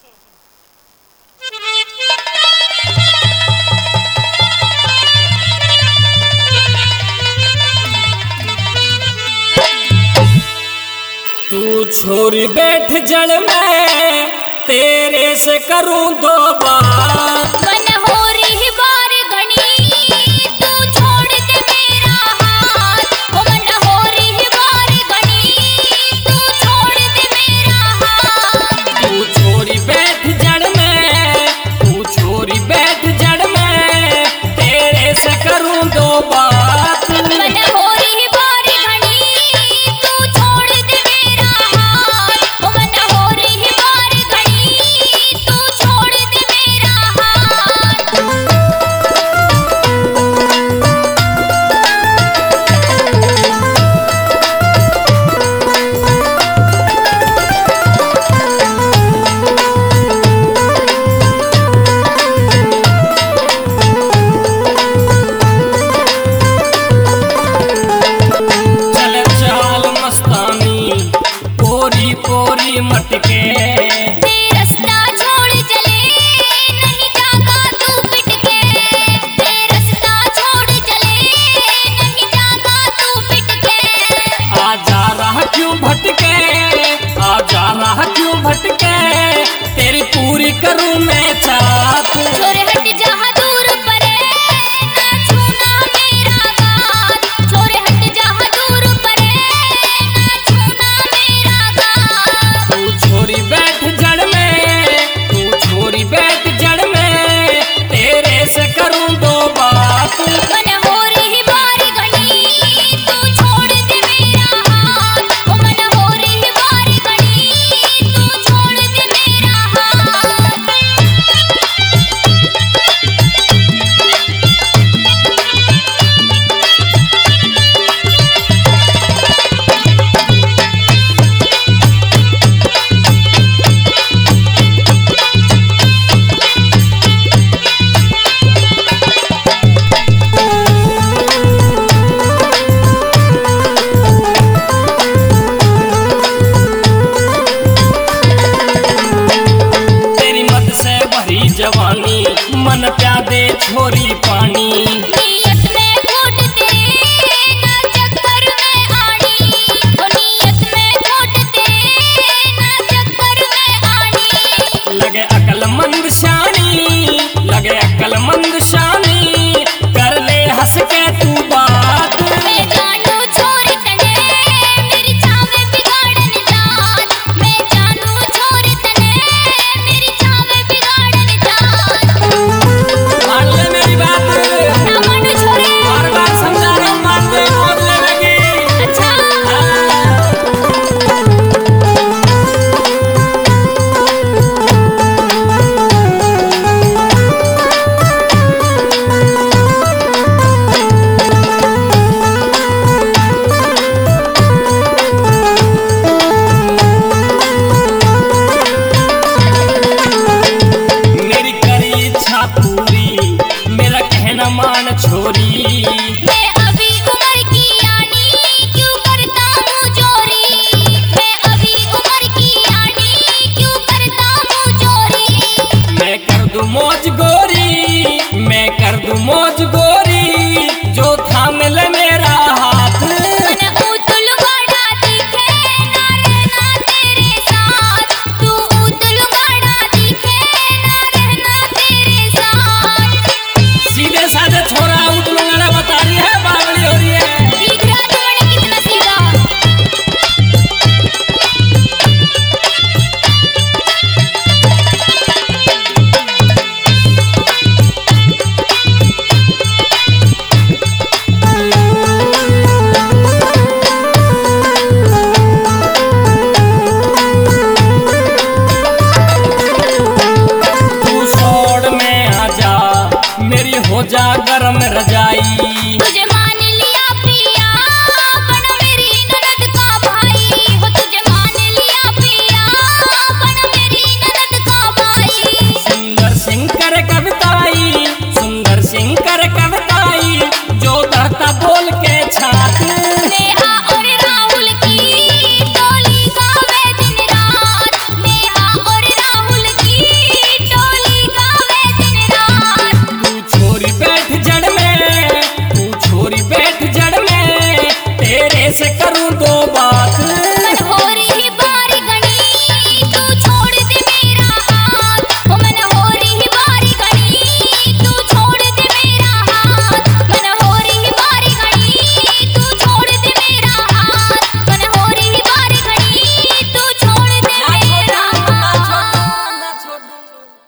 तू छोरी बैठ जड़ में तेरे से करूं दो बात। मन हो रही बार घनी तू छोड़ दे मेरा हाथ। ओ मन हो रही बार घनी तू छोड़ दे मेरा हाथ। तू छोरी बैठ जड़ में, तू छोरी बैठ जड़ में तेरे से करूं दो बात। मन हो रही बार घनी तू छोड़ दे मेरा हाथ। ओ मन हो रही बार घनी तू छोड़ दे मेरा हाथ। चल चाल मस्तानी पोरी पोरी मटके। ते रास्ता छोड़ चले नहीं जागा तू पिटके। ते रास्ता छोड़ चले नहीं जागा तू पिटके। आ जा रहा क्यों भटके, आ जा रहा क्यों भटके तेरी पूरी करूं मैं चाहत। छोरे हट जा दूर परे ना छूना मेरा गात। छोरे हट जा दूर परे ना छूना मेरा गात। तू छोरी बैठ जड़ में, तू छोरी बैठ जड़ में तेरे से करूं दो बात। मन हो रही बार घनी तू छोड़ दे मेरा हाथ। ओ मन हो रही बार घनी तू छोड़ दे मेरा हाथ। तेरी मत से भरी जवानी मन प्यादे छोरी पानी।